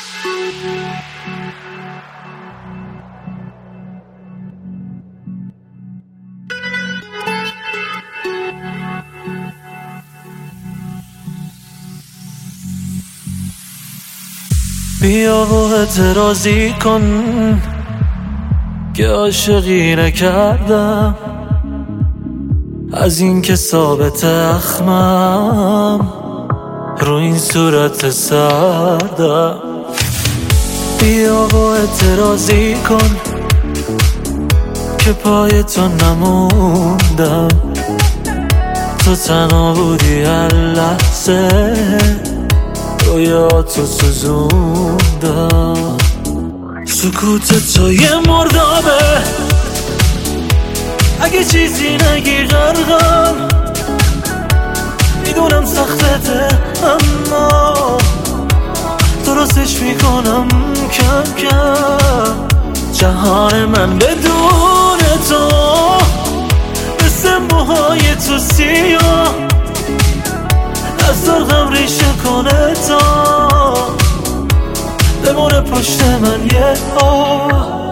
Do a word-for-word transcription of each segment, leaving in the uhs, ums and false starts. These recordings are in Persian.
بیا و اعتراضی کن که عاشقی نکردم، از این که ثابت اخمم رو این صورت سردم. بیا و اعتراضی کن که پای تو نموندم، تو تنها بودی هر لحظه رویاتو سوزوندم. سکوت تو یه مردابه، اگه چیزی نگی غرقم. میدونم سختته اما درستش میکنم کم کم. جهان من بدون تو مثل موهای تو سیاه، نزار غم ریشه کنه تا بمونه پشت من یه آه.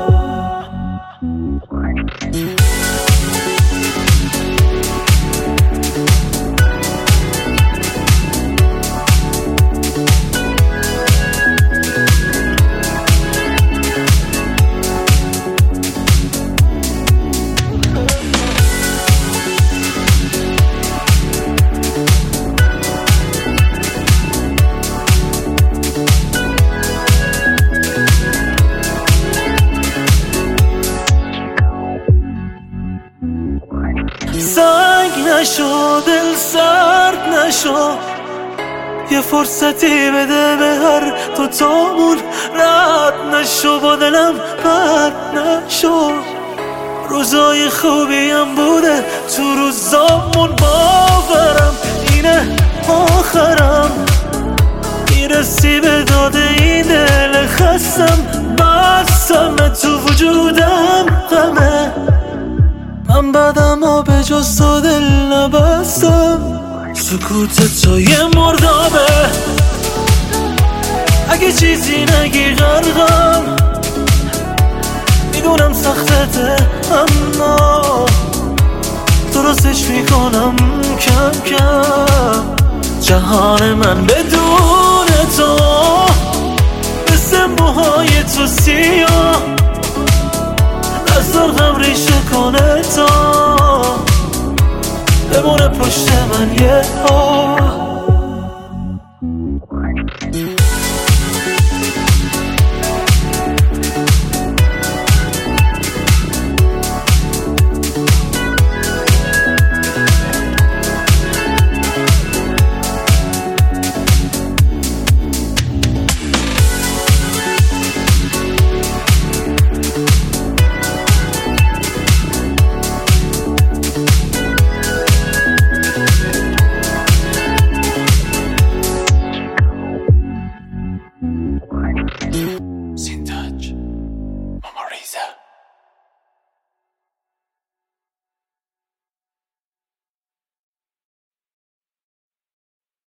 سنگ نشو، دل سرد نشو، یه فرصتی بده به هر دوتامون. رد نشو، با دلم بد نشو، روزای خوبی هم بوده تو روزامون. باورم اینه آخرم، میرسی به داد این دل خستم. بستم تو وجودم غمه، من بدم ها به جز تو دل نبستم. سکوت تو یه مردابه، اگه چیزی نگی غرقم. میدونم سختته اما درستش میکنم کم کم. جهان من بدون تو مثل موهای تو سیاه، نزار غم ریشه کنه تا بمونه پشت من یه آه. Thank you.